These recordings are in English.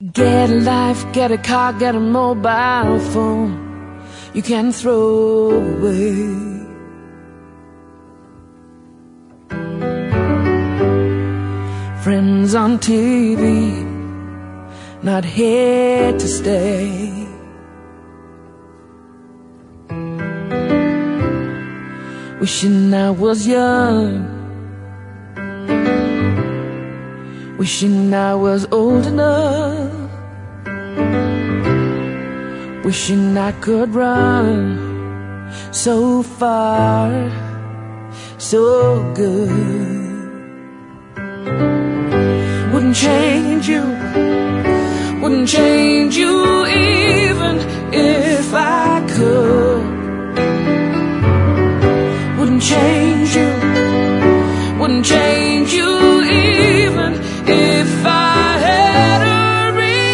Get a life, get a car, get a mobile phone you can throw away. Friends on TV, not here to stay. Wishing I was young, wishing I was old enough, wishing I could run so far, so good. Wouldn't change you, wouldn't change you even if I could. Wouldn't change you, wouldn't change you even if I had a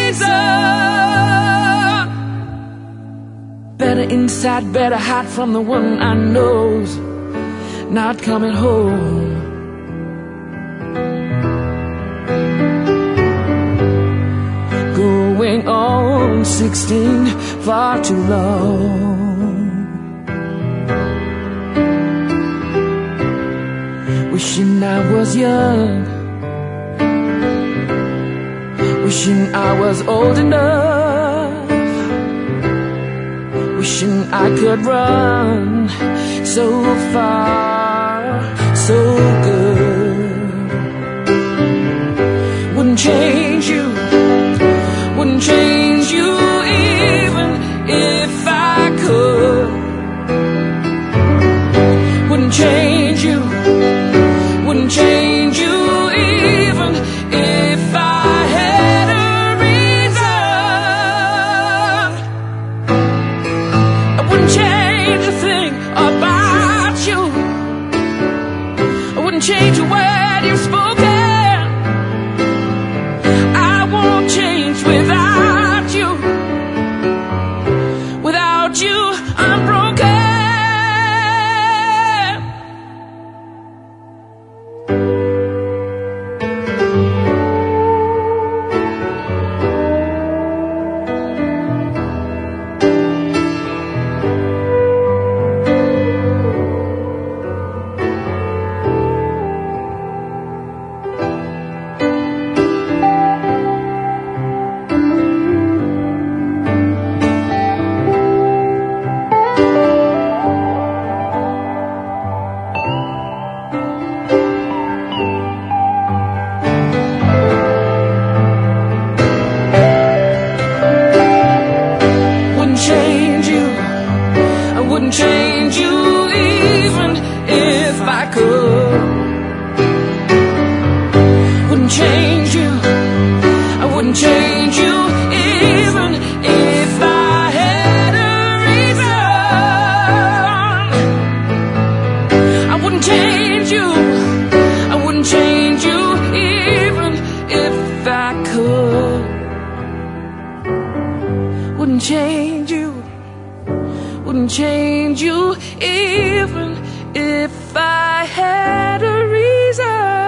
reason. Better inside, better hide from the one I know's not coming home. Going on 16 far too long. Wishing I was young, wishing I was old enough, wishing I could run so far, so good. Wouldn't change you, wouldn't change you even if I could. Wouldn't change you, wouldn't change you even if I had a reason. I wouldn't change a thing about you. I wouldn't change a word you've spoken. I won't change without you. Without you, I'm broken. Wouldn't change you even if I could. Wouldn't change you, I wouldn't change you even if I had a reason. I wouldn't change you, I wouldn't change you even if I could. Wouldn't change you, wouldn't change you even if I had a reason.